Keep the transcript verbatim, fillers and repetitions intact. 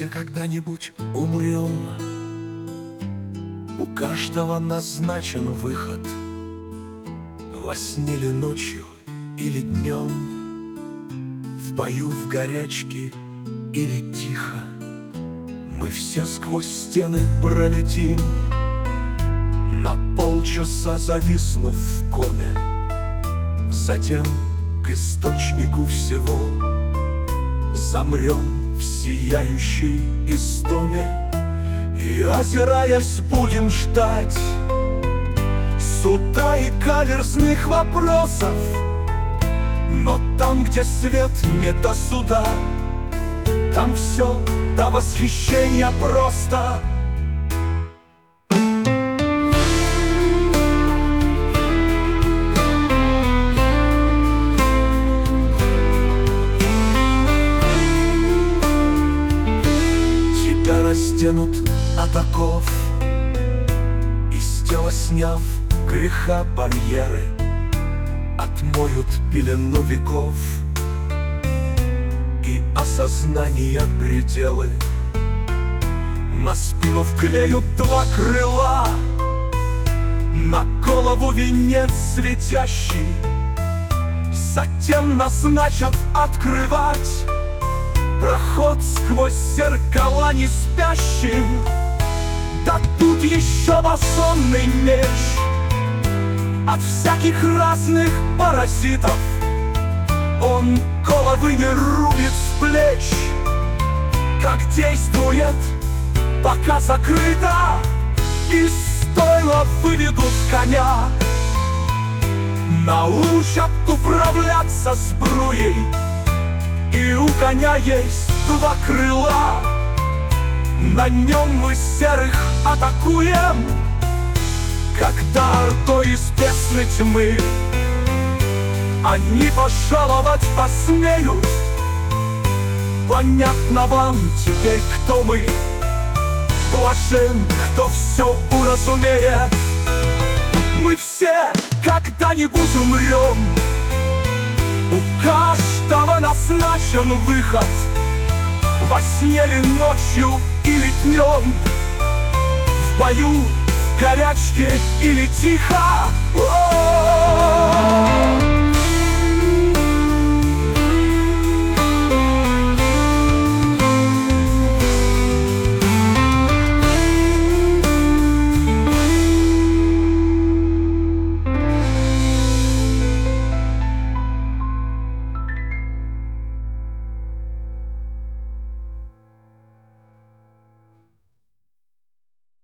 все когда-нибудь умрем. У каждого назначен выход, во сне ли ночью или днем, в бою, в горячке или тихо. Мы все сквозь стены пролетим, на полчаса зависнув в коме, затем к источнику всего замрем в сияющей истоме. И, озираясь, будем ждать суда и каверзных вопросов. Но там, где свет не до суда, там все до восхищения просто. Тебя разденут от оков, из тела сняв греха барьеры, отмоют пелену веков и осознания пределы. На спину вклеют два крыла, на голову венец светящий, затем назначат открывать проход сквозь зеркала не спящим. Да тут еще масонный меч от всяких разных паразитов. Он головы не рубит с плеч, как действует, пока закрыто. Из стойла выведут коня, научат управляться сбруей. И у коня есть два крыла, на нем мы серых атакуем. Когда ордой из бездны тьмы они пожаловать посмеют, понятно вам теперь, кто мы. Блажен, кто все уразумеет. Мы все когда-нибудь умрем, у каждого назначен выход, во сне ли ночью или днем, в бою, в горячке или тихо.